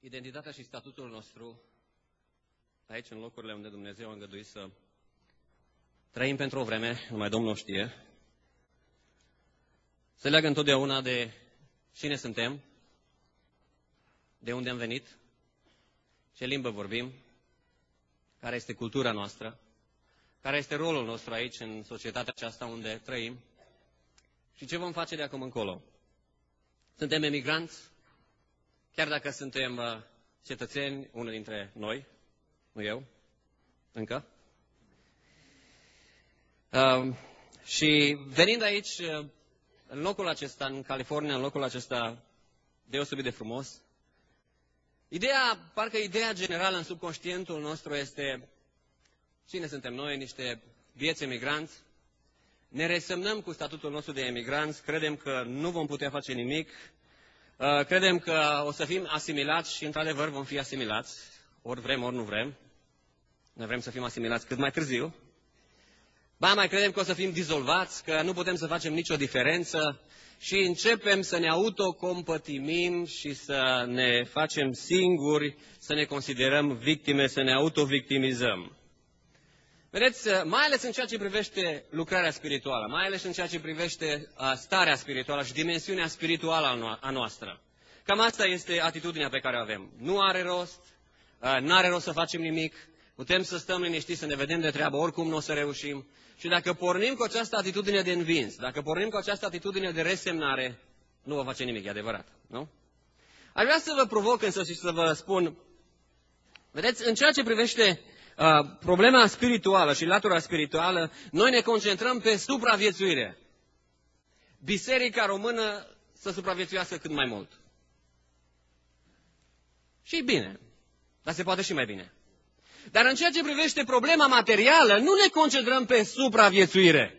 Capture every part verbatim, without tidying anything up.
identitatea și statutul nostru aici, în locurile unde Dumnezeu a îngăduit să trăim pentru o vreme, numai Domnul știe, se leagă întotdeauna de cine suntem, de unde am venit, ce limbă vorbim, care este cultura noastră, care este rolul nostru aici, în societatea aceasta unde trăim și ce vom face de acum încolo. Suntem emigranți, chiar dacă suntem uh, cetățeni, unul dintre noi, nu eu, încă. Uh, și venind aici, uh, în locul acesta, în California, în locul acesta deosebit de frumos, ideea, parcă ideea generală în subconștientul nostru este cine suntem noi, niște vieți emigranți, ne resemnăm cu statutul nostru de emigranți, credem că nu vom putea face nimic, uh, credem că o să fim asimilați și într-adevăr vom fi asimilați, ori vrem, ori nu vrem. Noi vrem să fim asimilați cât mai târziu. Ba, mai credem că o să fim dizolvați, că nu putem să facem nicio diferență și începem să ne autocompătimim și să ne facem singuri, să ne considerăm victime, să ne autovictimizăm. Vedeți, mai ales în ceea ce privește lucrarea spirituală, mai ales în ceea ce privește starea spirituală și dimensiunea spirituală a noastră. Cam asta este atitudinea pe care o avem. Nu are rost, nu are rost să facem nimic, putem să stăm liniștiți, să ne vedem de treabă, oricum nu o să reușim. Și dacă pornim cu această atitudine de învins, dacă pornim cu această atitudine de resemnare, nu va face nimic, e adevărat, nu? Aș vrea să vă provoc însă și să vă spun, vedeți, în ceea ce privește uh, problema spirituală și latura spirituală, noi ne concentrăm pe supraviețuire. Biserica română să supraviețuiască cât mai mult. Și bine, dar se poate și mai bine. Dar în ceea ce privește problema materială, nu ne concentrăm pe supraviețuire,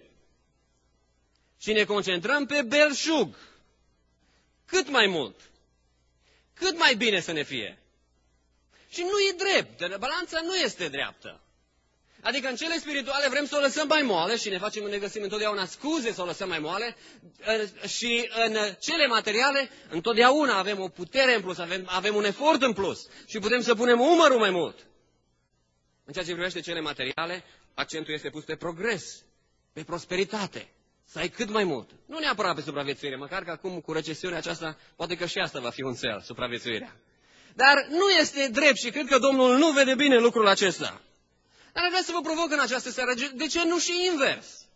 ci ne concentrăm pe belșug. Cât mai mult. Cât mai bine să ne fie. Și nu e drept. Balanța nu este dreaptă. Adică în cele spirituale vrem să o lăsăm mai moale și ne facem, ne găsim întotdeauna scuze să o lăsăm mai moale. Și în cele materiale întotdeauna avem o putere în plus, avem, avem un efort în plus și putem să punem umărul mai mult. În ceea ce privește cele materiale, accentul este pus pe progres, pe prosperitate, să ai cât mai mult. Nu neapărat pe supraviețuire, măcar că acum cu recesiunea aceasta, poate că și asta va fi un cel, supraviețuirea. Dar nu este drept și cred că Domnul nu vede bine lucrul acesta. Dar aș vrea să vă provoc în această seară, de ce nu și invers?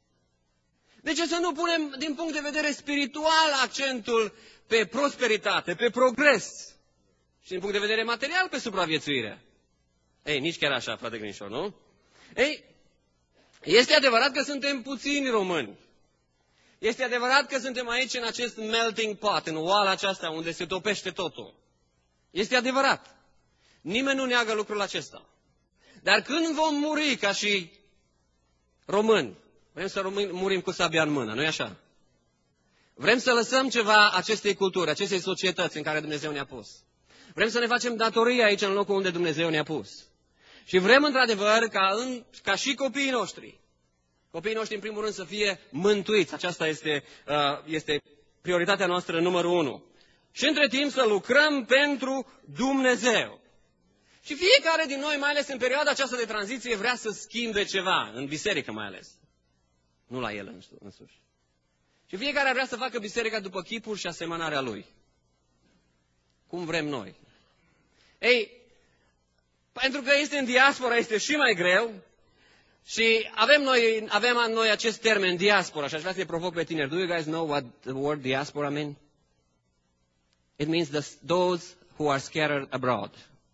De ce să nu punem din punct de vedere spiritual accentul pe prosperitate, pe progres și din punct de vedere material pe supraviețuire? Ei, nici chiar așa, frate Grinșor, nu? Ei, este adevărat că suntem puțini români. Este adevărat că suntem aici în acest melting pot, în oala aceasta unde se topește totul. Este adevărat. Nimeni nu neagă lucrul acesta. Dar când vom muri ca și români, vrem să murim cu sabia în mână, nu-i așa? Vrem să lăsăm ceva acestei culturi, acestei societăți în care Dumnezeu ne-a pus. Vrem să ne facem datoria aici în locul unde Dumnezeu ne-a pus. Și vrem într-adevăr ca, în, ca și copiii noștri, copiii noștri în primul rând să fie mântuiți. Aceasta este, uh, este prioritatea noastră numărul unu. Și între timp să lucrăm pentru Dumnezeu. Și fiecare din noi, mai ales în perioada aceasta de tranziție, vrea să schimbe ceva, în biserică mai ales. Nu la el însuși. Și fiecare vrea să facă biserica după chipul și asemănarea lui. Cum vrem noi. Ei, pentru că este în diaspora, este și mai greu și avem noi, avem noi acest termen, diaspora, și aș vrea să-i provoc pe tineri. Do you guys know what the word diaspora means? It means the, those who are scattered abroad.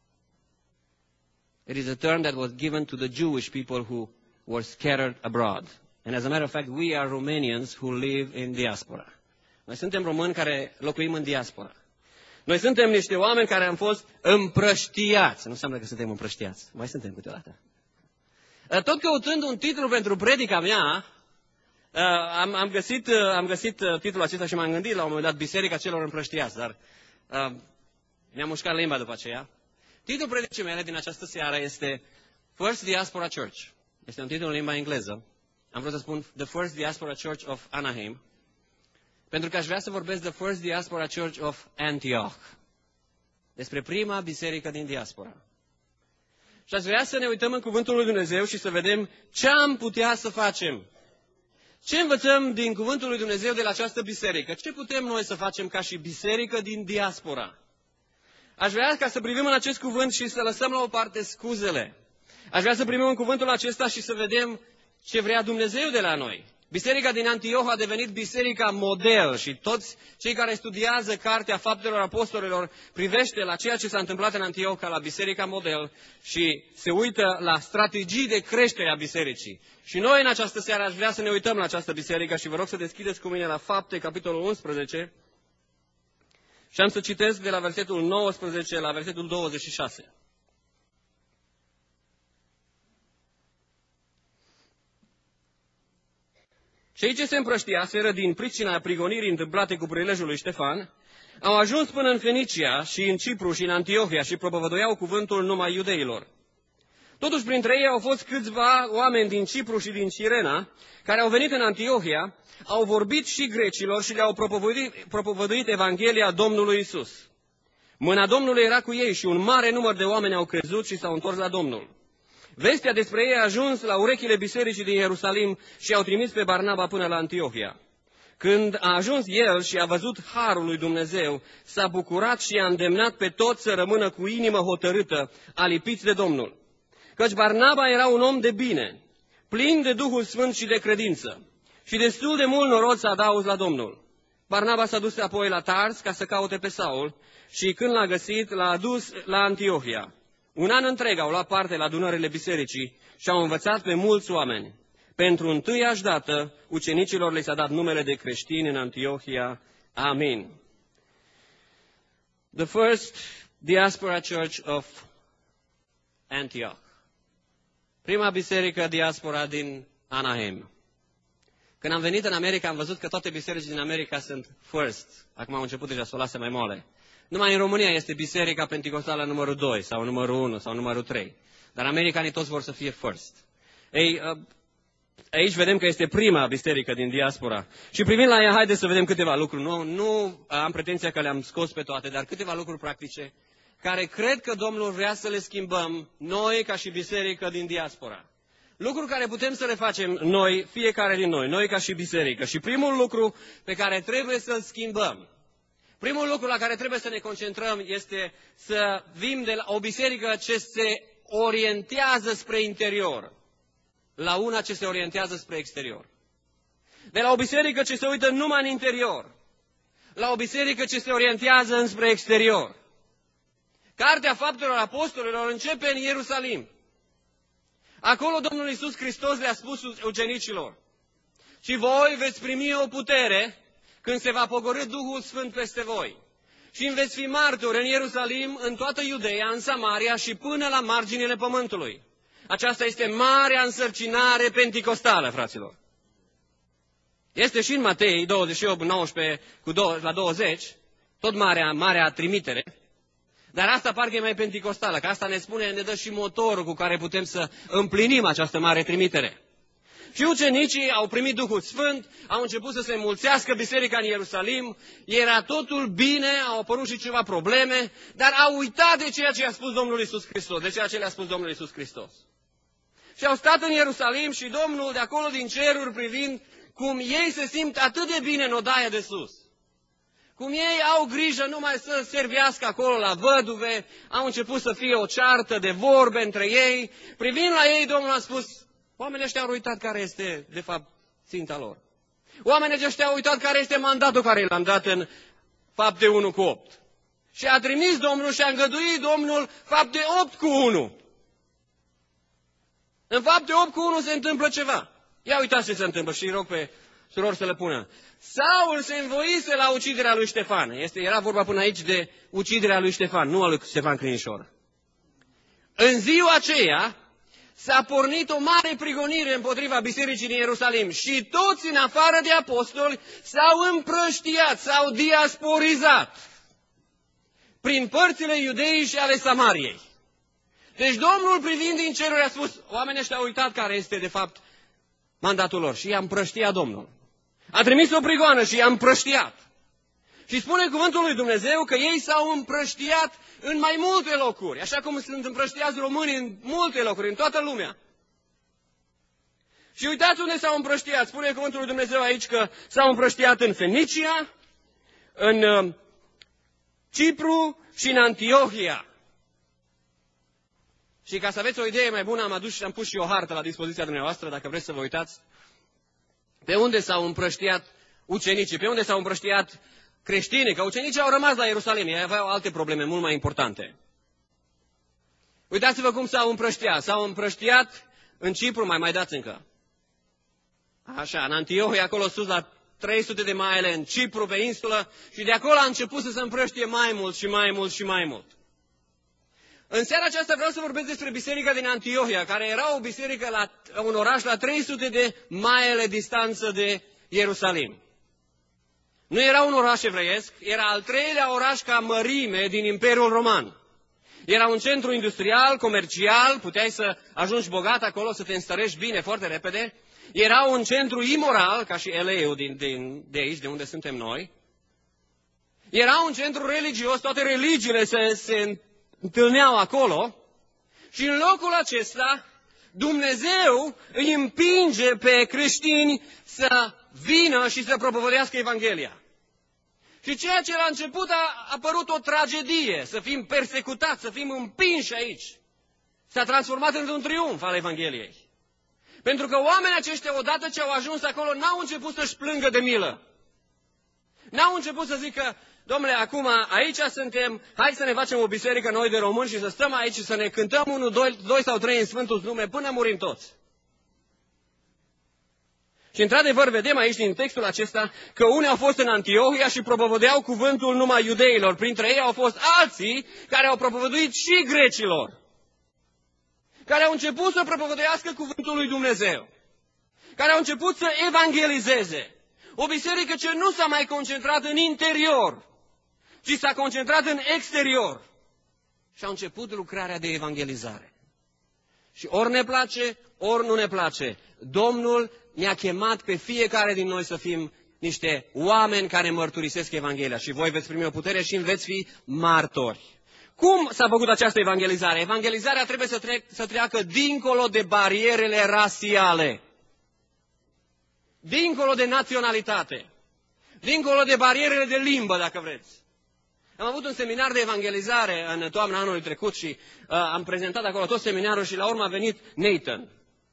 It is a term that was given to the Jewish people who were scattered abroad. And as a matter of fact, we are Romanians who live in diaspora. Noi suntem români care locuim în diaspora. Noi suntem niște oameni care am fost împrăștiați. Nu înseamnă că suntem împrăștiați. Mai suntem câteodată. Tot căutând un titlu pentru predica mea, am, am, găsit, am găsit titlul acesta și m-am gândit la un moment dat, Biserica celor împrăștiați, dar uh, mi-am mușcat limba după aceea. Titlul predicii mele din această seară este First Diaspora Church. Este un titlu în limba engleză. Am vrut să spun The First Diaspora Church of Anaheim. Pentru că aș vrea să vorbesc The First Diaspora Church of Antioch. Despre prima biserică din diaspora. Și aș vrea să ne uităm în Cuvântul lui Dumnezeu și să vedem ce am putea să facem. Ce învățăm din Cuvântul lui Dumnezeu de la această biserică? Ce putem noi să facem ca și biserică din diaspora? Aș vrea ca să privim în acest cuvânt și să lăsăm la o parte scuzele. Aș vrea să primim în cuvântul acesta și să vedem ce vrea Dumnezeu de la noi. Biserica din Antioh a devenit biserica model și toți cei care studiază Cartea Faptelor Apostolilor privește la ceea ce s-a întâmplat în Antioh ca la biserica model și se uită la strategii de creștere a bisericii. Și noi în această seară aș vrea să ne uităm la această biserică și vă rog să deschideți cu mine la Fapte, capitolul unsprezece, și am să citesc de la versetul nouăsprezece la versetul douăzeci și șase. Cei ce se împrăștiaseră din pricina prigonirii întâmplate cu prilejul lui Ștefan, au ajuns până în Fenicia și în Cipru și în Antiohia și propovăduiau cuvântul numai iudeilor. Totuși, printre ei au fost câțiva oameni din Cipru și din Cirena, care au venit în Antiohia, au vorbit și grecilor și le-au propovăduit, propovăduit Evanghelia Domnului Isus. Mâna Domnului era cu ei și un mare număr de oameni au crezut și s-au întors la Domnul. Vestea despre ei a ajuns la urechile bisericii din Ierusalim și au trimis pe Barnaba până la Antiohia. Când a ajuns el și a văzut harul lui Dumnezeu, s-a bucurat și a îndemnat pe toți să rămână cu inimă hotărâtă, alipiți de Domnul. Căci Barnaba era un om de bine, plin de Duhul Sfânt și de credință, și destul de mult noroc să adauz la Domnul. Barnaba s-a dus apoi la Tars ca să caute pe Saul și când l-a găsit, l-a adus la Antiohia. Un an întreg au luat parte la adunările bisericii și au învățat pe mulți oameni. Pentru întâiași dată, ucenicilor le s-a dat numele de creștini în Antiohia. Amin. The first diaspora church of Antioch. Prima biserică diaspora din Anaheim. Când am venit în America, am văzut că toate bisericile din America sunt first. Acum au început deja să o lase mai moale. Numai în România este biserica penticostală numărul doi, sau numărul unu, sau numărul trei. Dar americanii toți vor să fie first. Ei, aici vedem că este prima biserică din diaspora. Și privind la ea, haideți să vedem câteva lucruri. Nu, nu am pretenția că le-am scos pe toate, dar câteva lucruri practice care cred că Domnul vrea să le schimbăm noi ca și biserică din diaspora. Lucruri care putem să le facem noi, fiecare din noi, noi ca și biserică. Și primul lucru pe care trebuie să-l schimbăm, primul lucru la care trebuie să ne concentrăm este să vim de la o biserică ce se orientează spre interior, la una ce se orientează spre exterior. De la o biserică ce se uită numai în interior, la o biserică ce se orientează înspre exterior. Cartea Faptelor Apostolilor începe în Ierusalim. Acolo Domnul Iisus Hristos le-a spus ucenicilor: și voi veți primi o putere când se va pogorî Duhul Sfânt peste voi. Și îmi veți fi martori în Ierusalim, în toată Iudeea, în Samaria și până la marginile pământului. Aceasta este marea însărcinare penticostală, fraților. Este și în Matei douăzeci și opt, nouăsprezece cu la douăzeci, tot marea, marea trimitere. Dar asta parcă e mai penticostală, că asta ne spune, ne dă și motorul cu care putem să împlinim această mare trimitere. Și ucenicii au primit Duhul Sfânt, au început să se înmulțească biserica în Ierusalim, era totul bine, au apărut și ceva probleme, dar au uitat de ceea ce a spus Domnul Iisus Hristos, de ceea ce le-a spus Domnul Iisus Hristos. Și au stat în Ierusalim și Domnul de acolo din ceruri privind cum ei se simt atât de bine în odaia de sus. Cum ei au grijă numai să servească acolo la văduve, au început să fie o ceartă de vorbe între ei. Privind la ei, Domnul a spus: oamenii ăștia au uitat care este, de fapt, ținta lor. Oamenii ăștia au uitat care este mandatul care l-am dat în Fapte unu cu opt. Și a trimis Domnul și a îngăduit Domnul Fapte opt cu unu. În Fapte opt cu unu se întâmplă ceva. Ia uitați ce se întâmplă și rog pe surori să le pună. Saul se învoise la uciderea lui Ștefan. Este, era vorba până aici de uciderea lui Ștefan, nu a lui Ștefan Crinișor. În ziua aceea s-a pornit o mare prigonire împotriva bisericii din Ierusalim și toți în afară de apostoli s-au împrăștiat, s-au diasporizat prin părțile Iudeii și ale Samariei. Deci Domnul, privind din ceruri, a spus: oamenii ăștia au uitat care este de fapt mandatul lor și i-a împrăștiat Domnul. A trimis o prigoană și i-a împrăștiat. Și spune cuvântul lui Dumnezeu că ei s-au împrăștiat în mai multe locuri, așa cum sunt împrăștiați românii în multe locuri, în toată lumea. Și uitați unde s-au împrăștiat. Spune cuvântul lui Dumnezeu aici că s-au împrăștiat în Fenicia, în uh, Cipru și în Antiohia. Și ca să aveți o idee mai bună, am adus și am pus și o hartă la dispoziția dumneavoastră, dacă vreți să vă uitați, pe unde s-au împrăștiat ucenicii, pe unde s-au împrăștiat creștinii, că ucenicii au rămas la Ierusalim, ei aveau alte probleme mult mai importante. Uitați-vă cum s-au împrăștiat. S-au împrăștiat în Cipru, mai mai dați încă. Așa, în Antiohia, acolo sus la trei sute de maile, în Cipru, pe insulă, și de acolo a început să se împrăștie mai mult și mai mult și mai mult. În seara aceasta vreau să vorbesc despre biserica din Antiohia, care era o biserică la un oraș la trei sute de maile distanță de Ierusalim. Nu era un oraș evreiesc, era al treilea oraș ca mărime din Imperiul Roman. Era un centru industrial, comercial, puteai să ajungi bogat acolo, să te înstărești bine foarte repede. Era un centru imoral, ca și L A-ul din, din, de aici, de unde suntem noi. Era un centru religios, toate religiile se, se întâlneau acolo. Și în locul acesta, Dumnezeu îi împinge pe creștini să vină și să propovădească Evanghelia. Și ceea ce la început a apărut o tragedie, să fim persecutați, să fim împinși aici, s-a transformat într-un triumf al Evangheliei. Pentru că oamenii aceștia, odată ce au ajuns acolo, n-au început să-și plângă de milă. N-au început să zică, domnule, acum aici suntem, hai să ne facem o biserică noi de români și să stăm aici și să ne cântăm unul, doi, doi sau trei în Sfântul nume până murim toți. Și într-adevăr vedem aici din textul acesta că unii au fost în Antiohia și propovădeau cuvântul numai iudeilor. Printre ei au fost alții care au propovăduit și grecilor, care au început să propovăduiască cuvântul lui Dumnezeu, care au început să evangelizeze. O biserică ce nu s-a mai concentrat în interior, ci s-a concentrat în exterior. Și au început lucrarea de evangelizare. Și ori ne place, ori nu ne place, Domnul ne-a chemat pe fiecare din noi să fim niște oameni care mărturisesc Evanghelia. Și voi veți primi o putere și veți fi martori. Cum s-a făcut această evangelizare? Evangelizarea trebuie să, trec, să treacă dincolo de barierele rasiale, dincolo de naționalitate, dincolo de barierele de limbă, dacă vreți. Am avut un seminar de evangelizare în toamna anului trecut și uh, am prezentat acolo tot seminarul și la urmă a venit Nathan.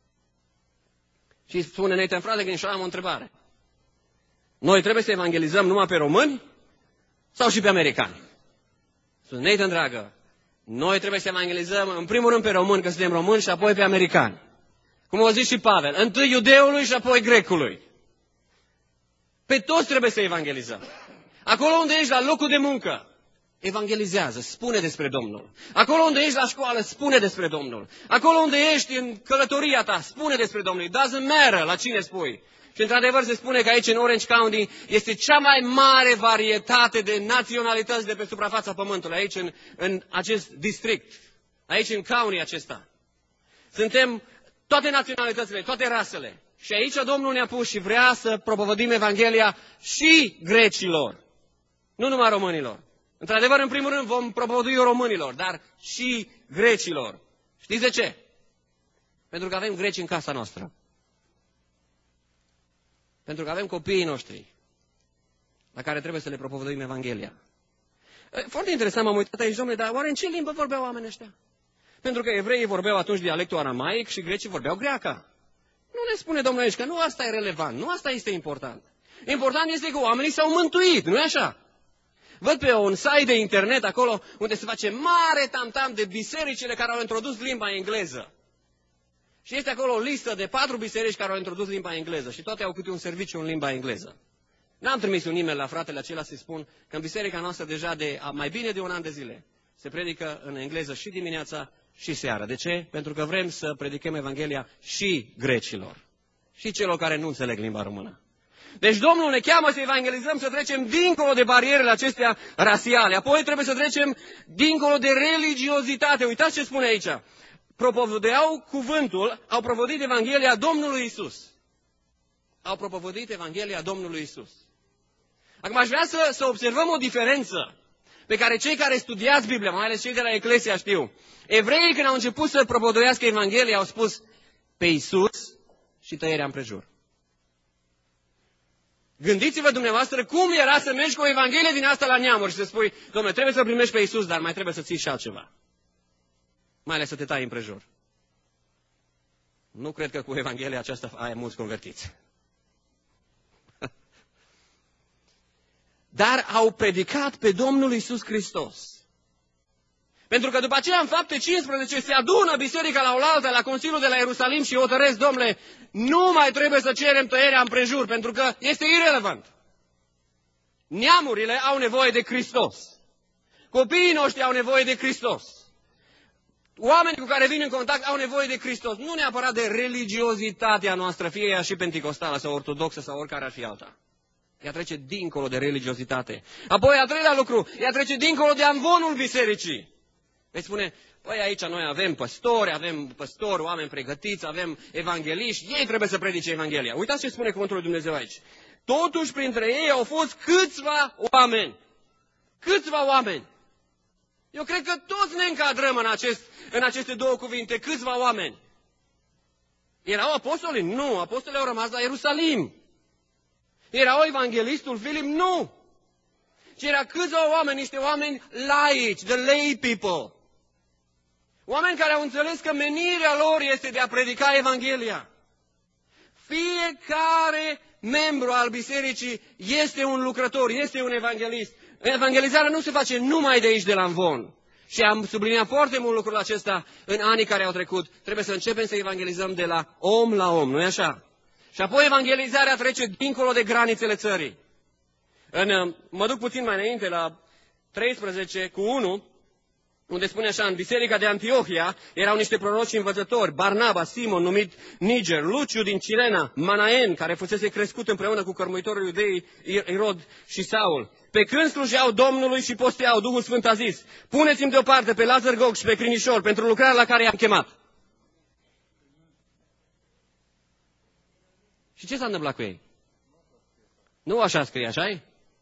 Și spune Nathan, frate, că am o întrebare. Noi trebuie să evangelizăm numai pe români sau și pe americani? Spune, Nathan, dragă, noi trebuie să evangelizăm în primul rând pe români, că suntem români, și apoi pe americani. Cum a zis și Pavel, întâi iudeului și apoi grecului. Pe toți trebuie să evangelizăm. Acolo unde ești la locul de muncă, evangelizează, spune despre Domnul. Acolo unde ești la școală, spune despre Domnul. Acolo unde ești în călătoria ta, spune despre Domnul. It doesn't matter la cine spui. Și într-adevăr se spune că aici în Orange County este cea mai mare varietate de naționalități de pe suprafața pământului, aici în, în acest district, aici în county acesta. Suntem toate naționalitățile, toate rasele. Și aici Domnul ne-a pus și vrea să propovădim Evanghelia și grecilor, nu numai românilor. Într-adevăr, în primul rând vom propovădui românilor, dar și grecilor. Știți de ce? Pentru că avem greci în casa noastră. Pentru că avem copiii noștri la care trebuie să le propovăduim Evanghelia. Foarte interesant, m-am uitat aici, domnule, dar oare în ce limbă vorbeau oamenii ăștia? Pentru că evreii vorbeau atunci dialectul aramaic și grecii vorbeau greaca. Nu ne spune Domnul aici că nu asta e relevant, nu asta este important. Important este că oamenii s-au mântuit, nu-i așa? Văd pe un site de internet acolo unde se face mare tam-tam de bisericile care au introdus limba engleză. Și este acolo o listă de patru biserici care au introdus limba engleză și toate au câte un serviciu în limba engleză. N-am trimis un e-mail la fratele acela să-i spun că în biserica noastră deja de mai bine de un an de zile se predică în engleză și dimineața și seara. De ce? Pentru că vrem să predicăm Evanghelia și grecilor și celor care nu înțeleg limba română. Deci Domnul ne cheamă să evangelizăm, să trecem dincolo de barierele acestea rasiale. Apoi trebuie să trecem dincolo de religiozitate. Uitați ce spune aici. Propovădeau cuvântul, au propovădit Evanghelia Domnului Isus. Au propovădit Evanghelia Domnului Isus. Acum aș vrea să, să observăm o diferență pe care cei care studiați Biblia, mai ales cei de la Eclesia știu. Evreii când au început să propovăduiască Evanghelia au spus pe Iisus și tăierea împrejur. Gândiți-vă dumneavoastră cum era să mergi cu o Evanghelie din asta la neamuri și să spui, dom'le, trebuie să primești pe Iisus, dar mai trebuie să ții și altceva. Mai ales să te tai împrejur. Nu cred că cu Evanghelia aceasta ai mulți convertiți. Dar au predicat pe Domnul Iisus Hristos. Pentru că după aceea, în Fapte cincisprezece, se adună biserica la oaltă, la Consiliul de la Ierusalim și hotărăsc, domnule, nu mai trebuie să cerem tăierea împrejur, pentru că este irelevant. Neamurile au nevoie de Hristos. Copiii noștri au nevoie de Hristos. Oamenii cu care vin în contact au nevoie de Hristos. Nu neapărat de religiozitatea noastră, fie ea și penticostală sau ortodoxă sau oricare ar fi alta. Ea trece dincolo de religiozitate. Apoi, al treilea lucru, ea trece dincolo de amvonul bisericii. Veți spune, păi aici noi avem păstori, avem păstori, oameni pregătiți, avem evangeliști, ei trebuie să predice Evanghelia. Uitați ce spune cuvântul lui Dumnezeu aici. Totuși, printre ei au fost câțiva oameni. Câțiva oameni. Eu cred că toți ne încadrăm în, acest, în aceste două cuvinte, câțiva oameni. Erau apostoli? Nu, apostolii au rămas la Ierusalim. Erau evanghelistul Filip? Nu. Ci era câțiva oameni, niște oameni laici, the lay people. Oameni care au înțeles că menirea lor este de a predica Evanghelia. Fiecare membru al bisericii este un lucrător, este un evanghelist. Evangelizarea nu se face numai de aici, de la Amvon. Și am subliniat foarte mult lucrul acesta în anii care au trecut. Trebuie să începem să evangelizăm de la om la om, nu-i așa? Și apoi evangelizarea trece dincolo de granițele țării. În, mă duc puțin mai înainte, la treisprezece cu unu, unde spune așa, în biserica de Antiohia erau niște proroci învățători, Barnaba, Simon, numit Niger, Luciu din Cirena, Manaen, care fusese crescut împreună cu cărmuitorul iudeii Irod și Saul. Pe când slujeau Domnului și posteau, Duhul Sfânt a zis, puneți-mi deoparte pe Lazar Gog și pe Crinișor pentru lucrarea la care i-am chemat. Și ce s-a întâmplat cu ei? Nu așa scrie, așa-i?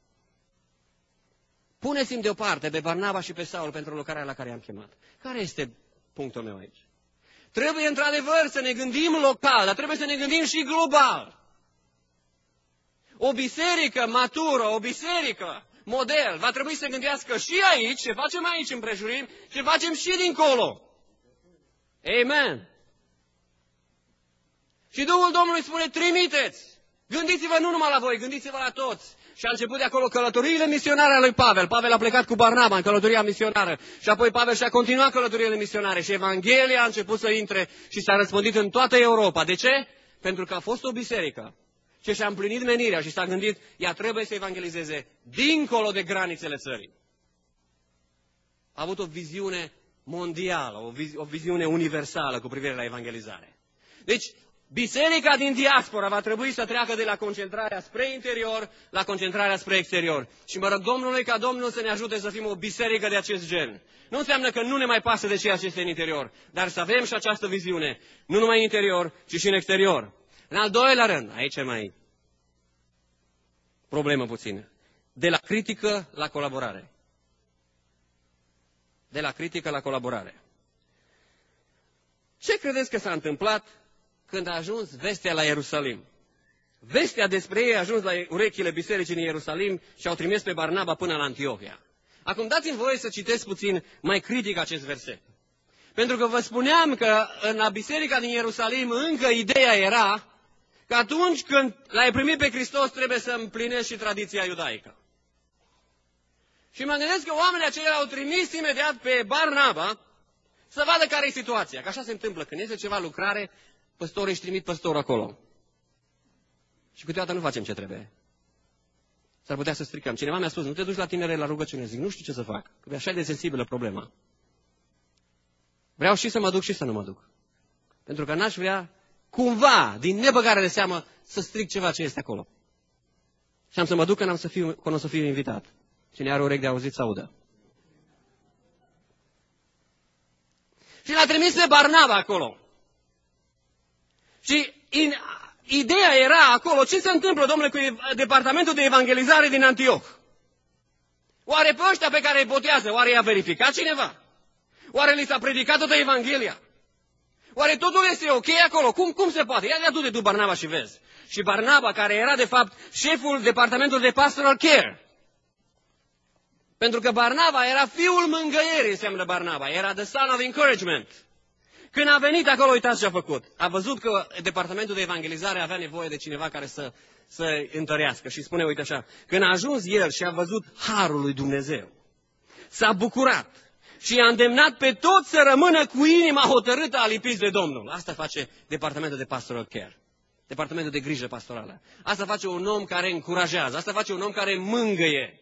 Puneți-mi deoparte pe Barnaba și pe Saul pentru lucrarea la care i-am chemat. Care este punctul meu aici? Trebuie într-adevăr să ne gândim local, dar trebuie să ne gândim și global. O biserică matură, o biserică model, va trebui să gândească și aici, ce facem aici împrejurim, ce facem și dincolo. Amen. Și Duhul Domnului spune, trimiteți. Gândiți-vă nu numai la voi, gândiți-vă la toți. Și a început de acolo călătoriile misionare ale lui Pavel. Pavel a plecat cu Barnaba în călătoria misionară. Și apoi Pavel și-a continuat călătoriile misionare. Și Evanghelia a început să intre și s-a răspândit în toată Europa. De ce? Pentru că a fost o biserică ce și-a împlinit menirea și s-a gândit, ea trebuie să evangelizeze dincolo de granițele țării. A avut o viziune mondială, o, vizi- o viziune universală cu privire la evangelizare. Deci, biserica din diaspora va trebui să treacă de la concentrarea spre interior la concentrarea spre exterior. Și mă rog Domnului ca Domnul să ne ajute să fim o biserică de acest gen. Nu înseamnă că nu ne mai pasă de ceea ce este în interior, dar să avem și această viziune, nu numai în interior, ci și în exterior. În al doilea rând, aici e mai problemă puțină, de la critică la colaborare. De la critică la colaborare. Ce credeți că s-a întâmplat când a ajuns vestea la Ierusalim? Vestea despre ei a ajuns la urechile bisericii din Ierusalim și au trimis pe Barnaba până la Antiohia. Acum dați-mi voie să citesc puțin mai critic acest verset. Pentru că vă spuneam că în la biserica din Ierusalim încă ideea era că atunci când l-ai primit pe Hristos trebuie să împlinești și tradiția iudaică. Și mă gândesc că oamenii aceia au trimis imediat pe Barnaba să vadă care e situația. Că așa se întâmplă. Când este ceva lucrare, păstorii își trimit păstorul acolo. Și câteodată nu facem ce trebuie. S-ar putea să stricăm. Cineva mi-a spus, nu te duci la tinere la rugăciune. Zic, nu știu ce să fac. Că e așa de sensibilă problema. Vreau și să mă duc și să nu mă duc. Pentru că n-aș vrea cumva, din nebăgare de seamă, să stric ceva ce este acolo. Și am să mă duc când, am să fiu, când o să fiu invitat. Cine are urechi de auzit să audă. Și l-a trimis pe Barnaba acolo. Și in, ideea era acolo, ce se întâmplă, domnule, cu departamentul de evangelizare din Antioh? Oare pe ăștia pe care îi botează, oare i-a verificat cineva? Oare li s-a predicat toată Evanghelia? Oare totul este ok acolo? Cum, cum se poate? Ia, ia du-te tu, Barnaba, și vezi. Și Barnaba, care era de fapt șeful departamentului de pastoral care, pentru că Barnaba era fiul mângâierii, înseamnă Barnaba, era the son of encouragement. Când a venit acolo, uitați ce a făcut. A văzut că departamentul de evangelizare avea nevoie de cineva care să, să întărească. Și spune, uite așa, când a ajuns el și a văzut harul lui Dumnezeu, s-a bucurat și i-a îndemnat pe toți să rămână cu inima hotărâtă alipiți de Domnul. Asta face departamentul de pastoral care, departamentul de grijă pastorală. Asta face un om care încurajează, asta face un om care mângâie.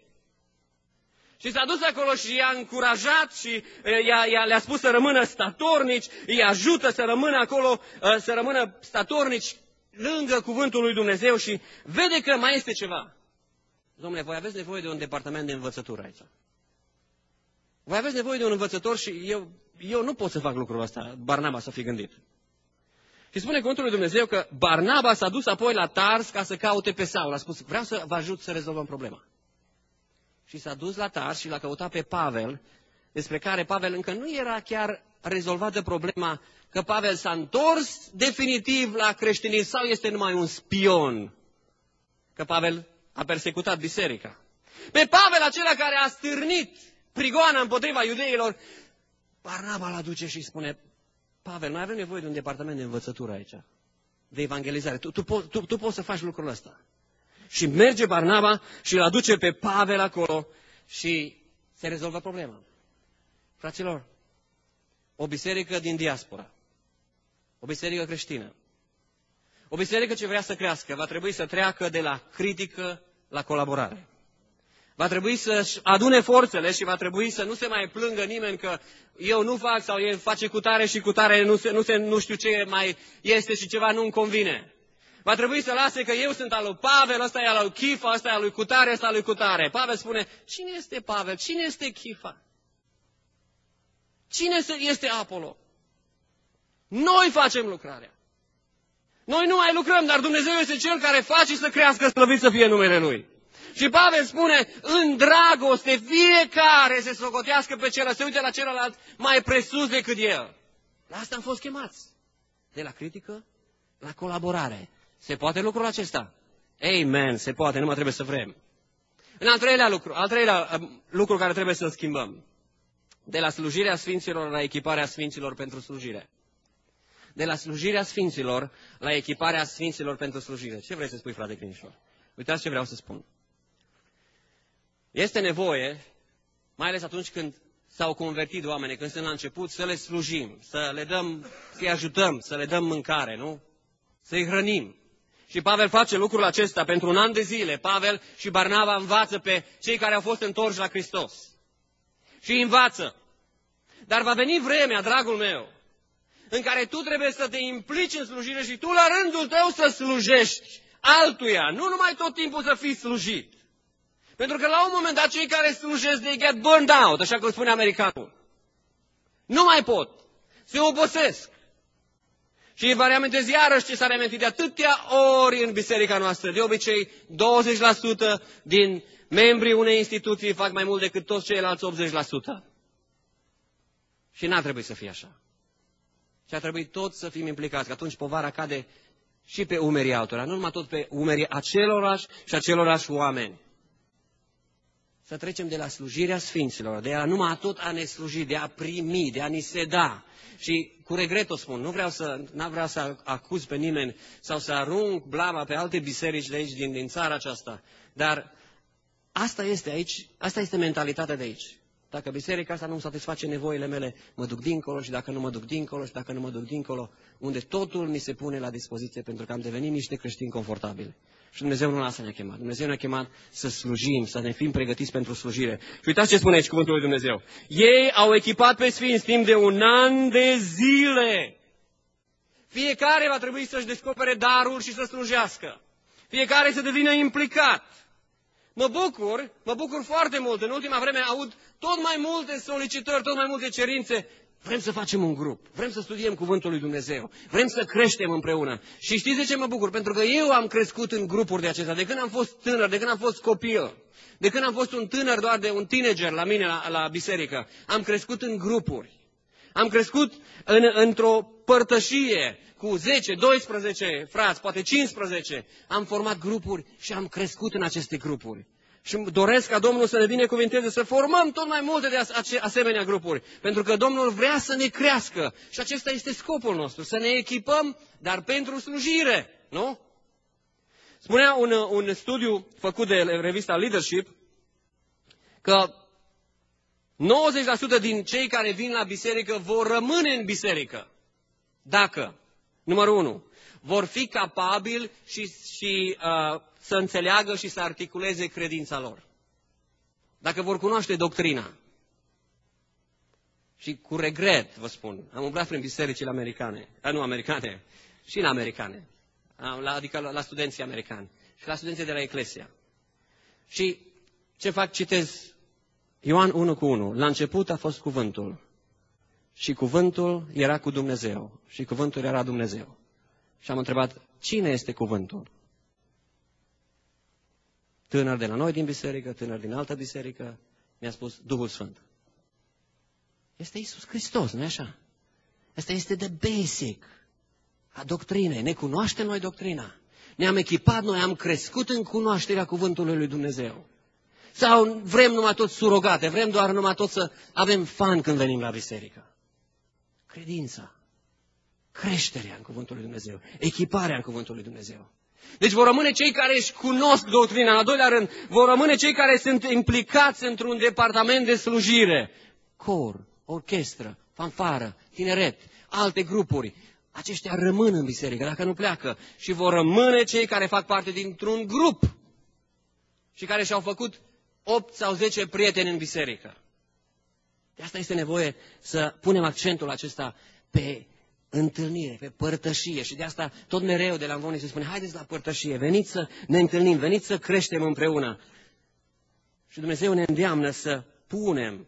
Și s-a dus acolo și i-a încurajat și i-a, i-a, le-a spus să rămână statornici, îi ajută să rămână acolo, să rămână statornici lângă cuvântul lui Dumnezeu și vede că mai este ceva. Dom'le, voi aveți nevoie de un departament de învățătură aici. Voi aveți nevoie de un învățător și eu, eu nu pot să fac lucrul ăsta, Barnaba să fi gândit. Și spune cuvântul lui Dumnezeu că Barnaba s-a dus apoi la Tars ca să caute pe Saul. A spus, vreau să vă ajut să rezolvăm problema. Și s-a dus la Tars și l-a căutat pe Pavel, despre care Pavel încă nu era chiar rezolvată problema că Pavel s-a întors definitiv la creștinism sau este numai un spion. Că Pavel a persecutat biserica. Pe Pavel, acela care a stârnit prigoana împotriva iudeilor, Barnaba l aduce și spune, Pavel, noi avem nevoie de un departament de învățătură aici, de evangelizare. Tu, tu, tu, tu, tu poți să faci lucrul ăsta. Și merge Barnaba și îl aduce pe Pavel acolo și se rezolvă problema. Fraților, o biserică din diaspora, o biserică creștină, o biserică ce vrea să crească, va trebui să treacă de la critică la colaborare. Va trebui să-și adune forțele și va trebui să nu se mai plângă nimeni că eu nu fac sau el face cu tare și cu tare nu, se, nu, se, nu știu ce mai este și ceva nu-mi convine. Va trebui să lase că eu sunt al lui Pavel, ăsta e al lui Chifa, ăsta e al lui Cutare, ăsta e al lui Cutare. Pavel spune, cine este Pavel? Cine este Chifa? Cine este Apollo? Noi facem lucrarea. Noi nu mai lucrăm, dar Dumnezeu este Cel care face să crească, slăvit să fie numele Lui. Și Pavel spune, în dragoste, fiecare se socotească pe celălalt, se uite la celălalt mai presus decât el. La asta am fost chemați. De la critică la colaborare. Se poate lucrul acesta? Amen, se poate, nu mai trebuie să vrem. În al treilea lucru, al treilea lucru care trebuie să-l schimbăm. De la slujirea sfinților la echiparea sfinților pentru slujire. De la slujirea sfinților la echiparea sfinților pentru slujire. Ce vrei să spui, frate Crinișor? Uitați ce vreau să spun. Este nevoie, mai ales atunci când s-au convertit oamenii, când sunt la început, să le slujim, să le dăm, să-i ajutăm, să le dăm mâncare, nu? Să-i hrănim. Și Pavel face lucrul acesta pentru un an de zile. Pavel și Barnaba învață pe cei care au fost întorși la Hristos. Și îi învață. Dar va veni vremea, dragul meu, în care tu trebuie să te implici în slujire și tu la rândul tău să slujești altuia. Nu numai tot timpul să fii slujit. Pentru că la un moment dat cei care slujesc, they get burned out, așa cum spune americanul. Nu mai pot. Se obosesc. Și vă reamintesc iarăși ce s-a reamintit de atâtea ori în biserica noastră. De obicei, douăzeci la sută din membrii unei instituții fac mai mult decât toți ceilalți optzeci la sută. Și n-ar trebui să fie așa. Și ar trebui toți să fim implicați, că atunci povara cade și pe umerii altora, nu numai tot pe umerii acelorași și acelorași oameni. Să trecem de la slujirea sfinților, de a numai tot a ne sluji, de a primi, de a ni se da. Și cu regret o spun, nu vreau să, n vreau să acuz pe nimeni sau să arunc blama pe alte biserici de aici, din, din țara aceasta. Dar asta este aici, asta este mentalitatea de aici. Dacă biserica asta nu îmi satisface nevoile mele, mă duc dincolo și dacă nu mă duc dincolo și dacă nu mă duc dincolo, unde totul mi se pune la dispoziție pentru că am devenit niște creștini confortabili. Și Dumnezeu nu la asta ne-a chemat. Dumnezeu ne-a chemat să slujim, să ne fim pregătiți pentru slujire. Și uitați ce spune aici cuvântul lui Dumnezeu. Ei au echipat pe sfinți timp de un an de zile. Fiecare va trebui să-și descopere darul și să slujească. Fiecare să devină implicat. Mă bucur, mă bucur foarte mult. În ultima vreme aud tot mai multe solicitări, tot mai multe cerințe. Vrem să facem un grup, vrem să studiem Cuvântul lui Dumnezeu, vrem să creștem împreună. Și știți de ce mă bucur? Pentru că eu am crescut în grupuri de acestea, de când am fost tânăr, de când am fost copil, de când am fost un tânăr doar de un teenager la mine la, la biserică. Am crescut în grupuri, am crescut în, într-o părtășie cu zece, doisprezece frați, poate cincisprezece. Am format grupuri și am crescut în aceste grupuri. Și doresc ca Domnul să ne binecuvinteze, să formăm tot mai multe de asemenea grupuri. Pentru că Domnul vrea să ne crească. Și acesta este scopul nostru, să ne echipăm, dar pentru slujire, nu? Spunea un, un studiu făcut de revista Leadership că nouăzeci la sută din cei care vin la biserică vor rămâne în biserică. Dacă, numărul unu, vor fi capabili și, și uh, să înțeleagă și să articuleze credința lor. Dacă vor cunoaște doctrina. Și cu regret, vă spun, am umblat prin bisericile americane, a, nu americane, și în americane, la, adică la, la studenții americani și la studenții de la Eclesia. Și ce fac? Citez Ioan unu cu unu. La început a fost cuvântul și cuvântul era cu Dumnezeu și cuvântul era Dumnezeu. Și am întrebat, cine este cuvântul? Tânăr de la noi din biserică, tânăr din altă biserică, mi-a spus Duhul Sfânt. Este Iisus Hristos, nu-i așa? Asta este de basic a doctrinei. Ne cunoaștem noi doctrina. Ne-am echipat, noi am crescut în cunoașterea cuvântului lui Dumnezeu. Sau vrem numai tot surogate, vrem doar numai tot să avem fan când venim la biserică. Credința, creșterea în cuvântul lui Dumnezeu, echiparea în cuvântul lui Dumnezeu. Deci vor rămâne cei care își cunosc doctrina. În al doilea rând, vor rămâne cei care sunt implicați într-un departament de slujire. Cor, orchestră, fanfară, tineret, alte grupuri. Aceștia rămân în biserică, dacă nu pleacă. Și vor rămâne cei care fac parte dintr-un grup și care și-au făcut opt sau zece prieteni în biserică. De asta este nevoie să punem accentul acesta pe întâlnire, pe părtășie. Și de asta tot mereu de la Învonii se spune, haideți la părtășie, veniți să ne întâlnim, veniți să creștem împreună. Și Dumnezeu ne îndeamnă să punem,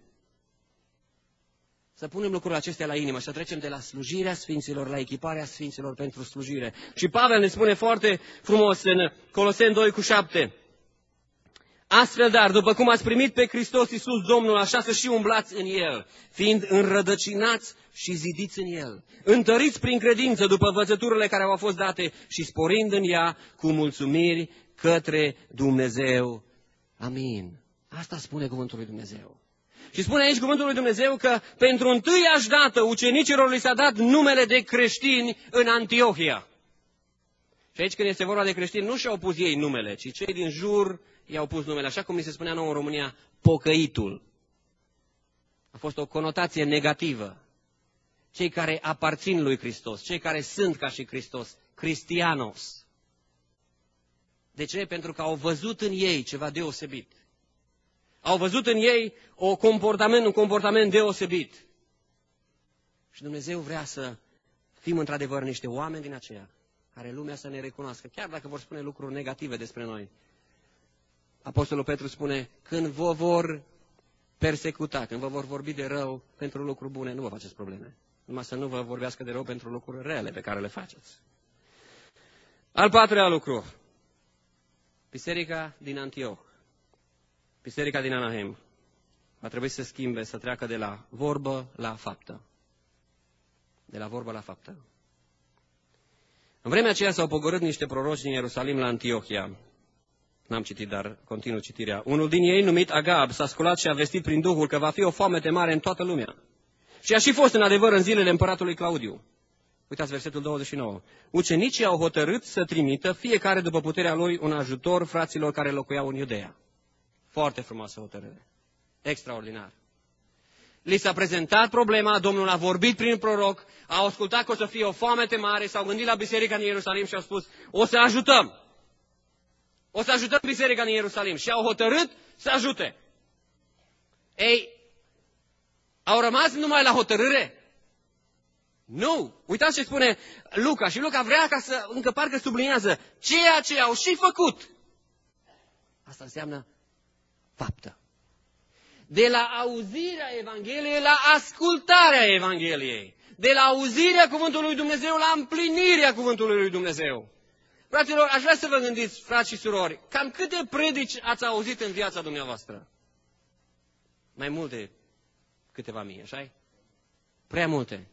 să punem lucrurile acestea la inimă, să trecem de la slujirea Sfinților la echiparea Sfinților pentru slujire. Și Pavel ne spune foarte frumos în Coloseni doi cu șapte, astfel, dar, după cum ați primit pe Hristos Iisus Domnul, așa să și umblați în El, fiind înrădăcinați și zidiți în El, întăriți prin credință după învățăturile care v-au fost date și sporind în ea cu mulțumiri către Dumnezeu. Amin. Asta spune cuvântul lui Dumnezeu. Și spune aici cuvântul lui Dumnezeu că pentru întâiași dată ucenicilor li s-a dat numele de creștini în Antiohia. Și aici când este vorba de creștini, nu și-au pus ei numele, ci cei din jur i-au pus numele. Așa cum mi se spunea nouă în România, pocăitul. A fost o conotație negativă. Cei care aparțin lui Hristos, cei care sunt ca și Hristos, Cristianos. De ce? Pentru că au văzut în ei ceva deosebit. Au văzut în ei o comportament, un comportament deosebit. Și Dumnezeu vrea să fim într-adevăr niște oameni din aceia care lumea să ne recunoască, chiar dacă vor spune lucruri negative despre noi. Apostolul Petru spune, când vă vor persecuta, când vă vor vorbi de rău pentru lucruri bune, nu vă faceți probleme. Numai să nu vă vorbească de rău pentru lucruri rele pe care le faceți. Al patrulea lucru. Biserica din Antioh, Biserica din Anahem, va trebui să schimbe, să treacă de la vorbă la faptă. De la vorbă la faptă. În vremea aceea s-au pogorât niște proroci din Ierusalim la Antiohia. N-am citit, dar continuu citirea. Unul din ei, numit Agab, s-a sculat și a vestit prin Duhul că va fi o foamete mare în toată lumea. Și a și fost în adevăr în zilele împăratului Claudiu. Uitați versetul douăzeci și nouă. Ucenicii au hotărât să trimită fiecare după puterea lui un ajutor fraților care locuiau în Iudeea. Foarte frumoasă hotărâre. Extraordinar. Li s-a prezentat problema, Domnul a vorbit prin proroc, a ascultat că o să fie o foamete mare, s-au gândit la biserica din Ierusalim și au spus, o să ajutăm. O să ajutăm biserica din Ierusalim. Și au hotărât să ajute. Ei, au rămas numai la hotărâre? Nu! Uitați ce spune Luca. Și Luca vrea ca să, încă parcă subliniază, ceea ce au și făcut. Asta înseamnă faptă. De la auzirea Evangheliei la ascultarea Evangheliei. De la auzirea cuvântului lui Dumnezeu la împlinirea cuvântului lui Dumnezeu. Fraților, aș vrea să vă gândiți, frați și surori, cam câte predici ați auzit în viața dumneavoastră? Mai multe, câteva mii, așa-i? Prea multe.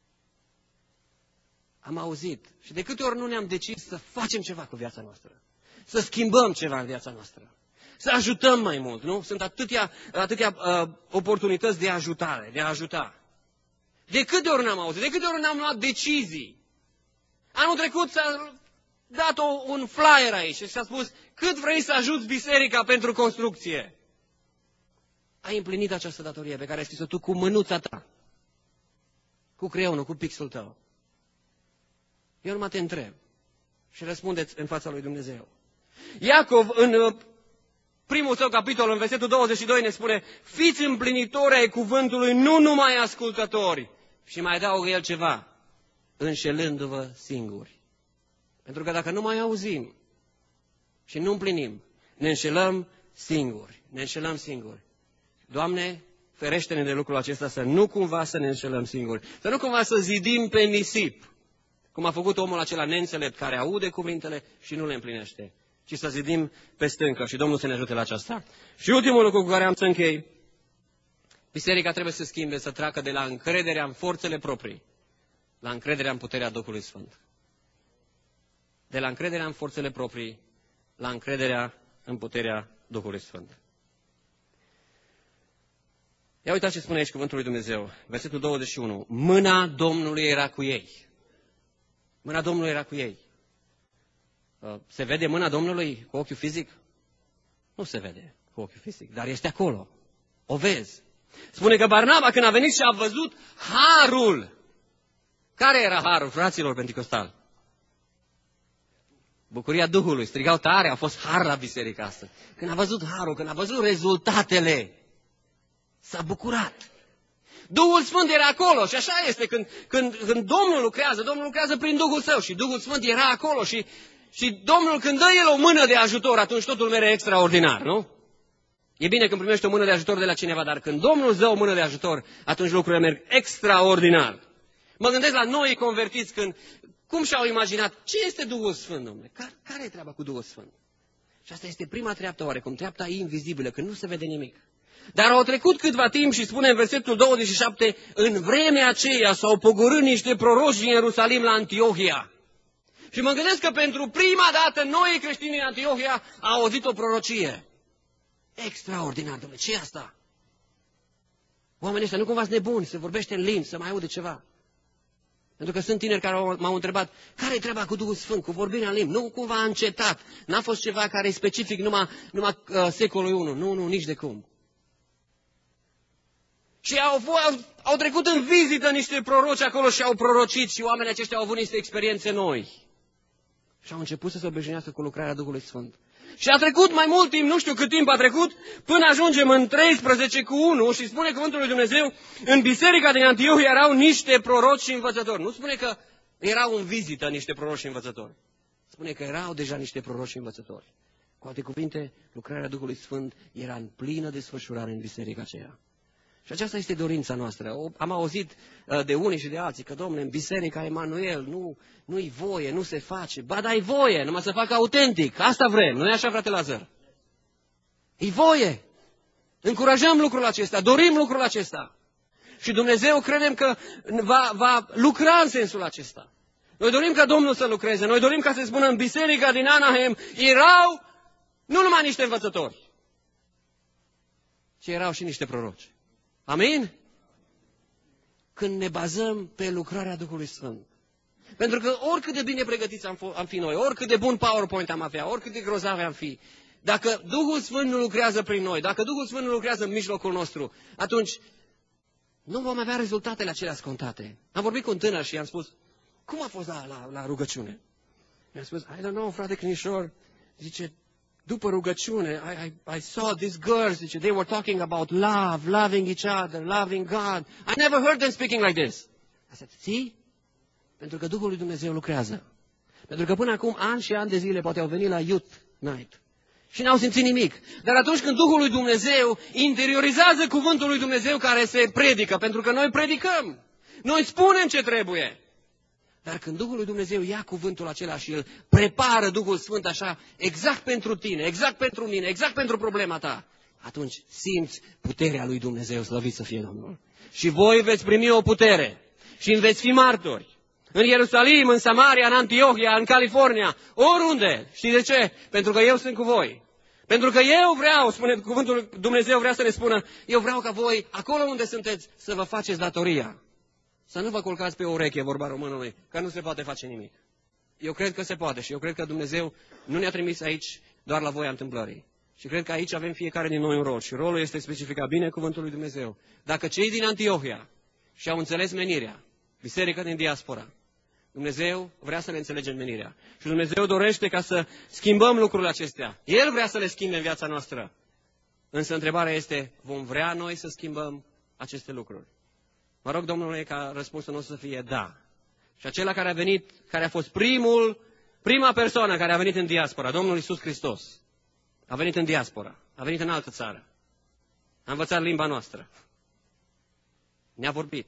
Am auzit. Și de câte ori nu ne-am decis să facem ceva cu viața noastră? Să schimbăm ceva în viața noastră? Să ajutăm mai mult, nu? Sunt atâtea, atâtea uh, oportunități de ajutare, de a ajuta. De câte ori n-am auzit? De câte ori n-am luat decizii? Anul trecut s-a dat o, un flyer aici și s-a spus cât vrei să ajuți biserica pentru construcție. Ai împlinit această datorie pe care ai scris-o tu cu mânuța ta, cu creionul, cu pixul tău. Eu numai te întreb și răspundeți în fața lui Dumnezeu. Iacov, în primul său capitol, în versetul douăzeci și doi, ne spune: fiți împlinitori ai cuvântului, nu numai ascultători. Și mai adaugă el ceva: înșelându-vă singuri. Pentru că dacă nu mai auzim și nu împlinim, ne înșelăm singuri. Ne înșelăm singuri. Doamne, ferește-ne de lucrul acesta, să nu cumva să ne înșelăm singuri. Să nu cumva să zidim pe nisip, cum a făcut omul acela neînțelept, care aude cuvintele și nu le împlinește, ci să zidim pe stâncă. Și Domnul să ne ajute la aceasta. Și ultimul lucru cu care am să închei: biserica trebuie să schimbe, să treacă de la încrederea în forțele proprii la încrederea în puterea Duhului Sfânt. De la încrederea în forțele proprii la încrederea în puterea Duhului Sfânt. Ia uitați ce spune aici cuvântul lui Dumnezeu. Versetul douăzeci și unu. Mâna Domnului era cu ei. Mâna Domnului era cu ei. Se vede mâna Domnului cu ochiul fizic? Nu se vede cu ochiul fizic, dar este acolo. O vezi. Spune că Barnaba, când a venit și a văzut harul. Care era harul, fraților penticostali? Bucuria Duhului. Strigau tare, a fost har la biserică asta. Când a văzut harul, când a văzut rezultatele, s-a bucurat. Duhul Sfânt era acolo și așa este. Când, când, când Domnul lucrează, Domnul lucrează prin Duhul Său și Duhul Sfânt era acolo. Și, și Domnul, când dă El o mână de ajutor, atunci totul merge extraordinar, nu? E bine când primești o mână de ajutor de la cineva, dar când Domnul îți dă o mână de ajutor, atunci lucrurile merg extraordinar. Mă gândesc la noi convertiți când, cum și-au imaginat, ce este Duhul Sfânt, domnule? Care, care e treaba cu Duhul Sfânt? Și asta este prima treaptă oarecum, treapta invizibilă, când nu se vede nimic. Dar au trecut câtva timp și spune în versetul douăzeci și șapte, în vremea aceea s-au pogorât niște proroci din Ierusalim la Antiohia. Și mă gândesc că pentru prima dată noi creștini din Antiohia au auzit o prorocie. Extraordinar, domnule, ce e asta? Oamenii ăștia nu cumva sunt nebuni, se vorbește în limbi, să mai aude ceva. Pentru că sunt tineri care m-au întrebat, care e treaba cu Duhul Sfânt, cu vorbirea în limbi? Nu cumva a încetat, n-a fost ceva care e specific numai, numai uh, secolul I. Nu, nu, nici de cum. Și au, au, au trecut în vizită niște proroci acolo și au prorocit și oamenii aceștia au avut niște experiențe noi. Și au început să se obișnuiască cu lucrarea Duhului Sfânt. Și a trecut mai mult timp, nu știu cât timp a trecut, până ajungem în treisprezece cu unu și spune cuvântul lui Dumnezeu, în biserica din Antiohia erau niște proroci și învățători. Nu spune că erau în vizită niște proroci și învățători. Spune că erau deja niște proroci și învățători. Cu alte cuvinte, lucrarea Duhului Sfânt era în plină desfășurare în biserica aceea. Și aceasta este dorința noastră. Am auzit de unii și de alții că, domnule, în biserica Emanuel nu, nu-i voie, nu se face. Ba, dar-i voie, numai să facă autentic. Asta vrem, nu e așa, frate Lazar? E voie. Încurajăm lucrul acesta, dorim lucrul acesta. Și Dumnezeu credem că va, va lucra în sensul acesta. Noi dorim ca Domnul să lucreze, noi dorim ca să spună în biserica din Anaheim erau nu numai niște învățători, ci erau și niște proroci. Amin? Când ne bazăm pe lucrarea Duhului Sfânt. Pentru că oricât de bine pregătiți am, am fi noi, oricât de bun PowerPoint am avea, oricât de grozavi am fi, dacă Duhul Sfânt nu lucrează prin noi, dacă Duhul Sfânt nu lucrează în mijlocul nostru, atunci nu vom avea rezultatele acelea scontate. Am vorbit cu un tânăr și i-am spus, cum a fost la, la, la rugăciune? Mi-a spus, I don't know, frate Crinișor, zice, după rugăciune, I, I, I saw these girls, zice, they were talking about love, loving each other, loving God. I never heard them speaking like this. I said, see? Pentru că Duhul lui Dumnezeu lucrează. Pentru că până acum, ani și ani de zile, poate au venit la Youth Night Și n-au simțit nimic. Dar atunci când Duhul lui Dumnezeu interiorizează cuvântul lui Dumnezeu care se predică, pentru că noi predicăm, noi spunem ce trebuie. Dar când Duhul lui Dumnezeu ia cuvântul acela și îl prepară Duhul Sfânt așa, exact pentru tine, exact pentru mine, exact pentru problema ta, atunci simți puterea lui Dumnezeu, slăvit să fie Domnul. Și voi veți primi o putere și veți fi martori. În Ierusalim, în Samaria, în Antiohia, în California, oriunde. Știți de ce? Pentru că eu sunt cu voi. Pentru că eu vreau, spune cuvântul Dumnezeu, vrea să ne spună, eu vreau ca voi, acolo unde sunteți, să vă faceți datoria. Să nu vă culcați pe o ureche, vorba românului, că nu se poate face nimic. Eu cred că se poate și eu cred că Dumnezeu nu ne-a trimis aici doar la voia întâmplării. Și cred că aici avem fiecare din noi un rol și rolul este specificat bine cuvântul lui Dumnezeu. Dacă cei din Antiohia și-au înțeles menirea, biserica din diaspora, Dumnezeu vrea să ne înțelegem menirea. Și Dumnezeu dorește ca să schimbăm lucrurile acestea. El vrea să le schimbe în viața noastră. Însă întrebarea este, vom vrea noi să schimbăm aceste lucruri? Mă rog, Domnule, ca răspunsul nostru să fie da. Și acela care a venit, care a fost primul, prima persoană care a venit în diaspora, Domnul Iisus Hristos, a venit în diaspora, a venit în altă țară, a învățat limba noastră, ne-a vorbit,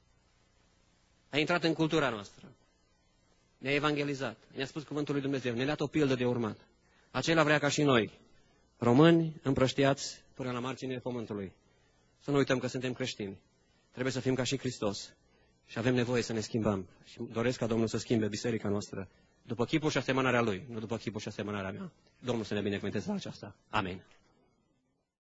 a intrat în cultura noastră, ne-a evangelizat, ne-a spus cuvântul lui Dumnezeu, ne-a dat o pildă de urmat. Acela vrea ca și noi, români împrăștiați până la marginea pământului. Să nu uităm că suntem creștini. Trebuie să fim ca și Hristos și avem nevoie să ne schimbăm. Și doresc ca Domnul să schimbe biserica noastră după chipul și asemănarea Lui, nu după chipul și asemănarea mea. Domnul să ne binecuvânteze la aceasta. Amin.